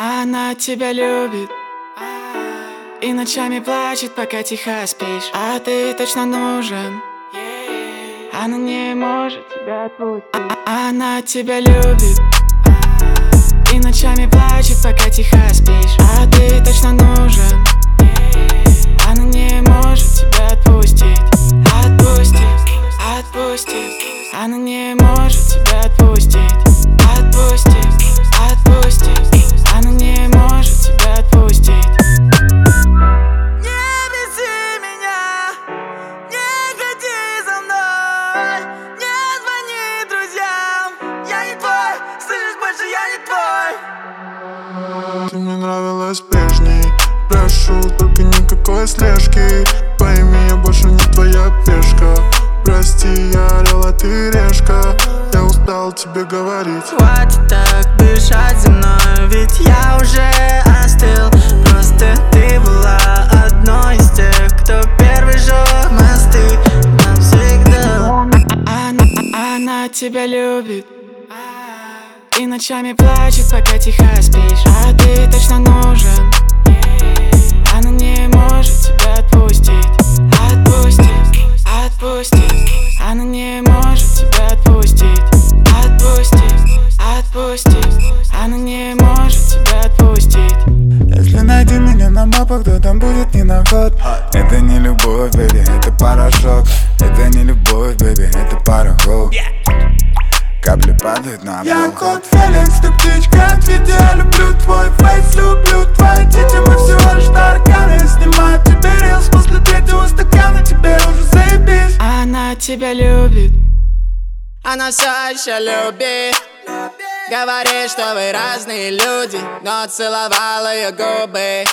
Она тебя любит и ночами плачет, пока тихо спишь. А ты точно нужен, она не может тебя отпустить. Она тебя любит и ночами плачет, пока тихо спишь. А ты точно нужен, она не может тебя отпустить. Отпустить, отпустить. Она не может тебя отпустить. Отпустить, отпустить. Она не может тебя отпустить. Не беси меня, не ходи за мной, не звони друзьям. Я не твой, слышишь, больше я не твой. Ты мне нравилась прежней, прошу, только никакой слежки. Пойми, я больше не твоя пешка. Прости, я орел, а ты решка. Я устал тебе говорить. Хватит так дышать за мной, ведь я уже остыл. Просто ты была одной из тех, кто первый жёг мосты навсегда. Она тебя любит и ночами плачет, пока тихо спишь. А ты точно нужен, она не может тебя отпустить. Отпустить, отпустить. Она не может тебя отпустить. Отпустить, отпустить. Она не может тебя отпустить. Если найди меня на мапах, то там будет не на ход. Это не любовь, бэби, это порошок. Это не любовь, бэби, это пароход. Капли падают на пол. Я кот Феликс, ты птичка, ответь, я люблю твой фейс, люблю твои тити, мы всего лишь тараканы. Снимаю тебе рилс после третьего стакана, тебе уже заебись. Она тебя любит, Она все еще любит. Говорит, что вы разные люди, но целовала ее губы.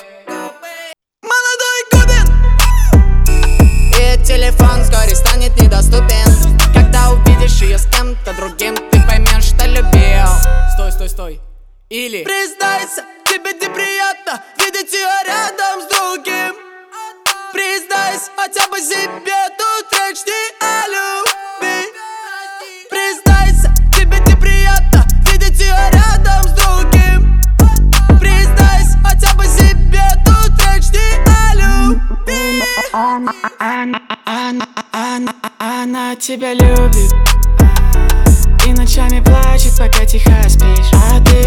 Молодой Губин! И телефон вскоре станет недоступен. Когда увидишь ее с кем-то другим, ты поймешь, что любил. Стой, стой, стой. Или признайся, тебе неприятно видеть ее рядом с другим. Признайся хотя бы себе, тут речь не о любви. Признайся, тебе неприятно видеть ее рядом с другим. Признайся хотя бы себе, тут речь не о любви. она тебя любит и ночами плачет, пока тихо спишь. А ты